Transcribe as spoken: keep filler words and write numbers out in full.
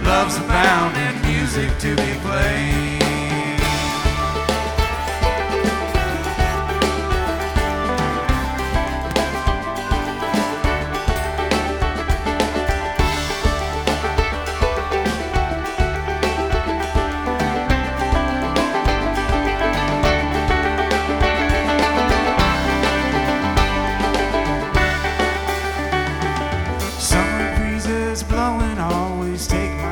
loves the pound and music to be played.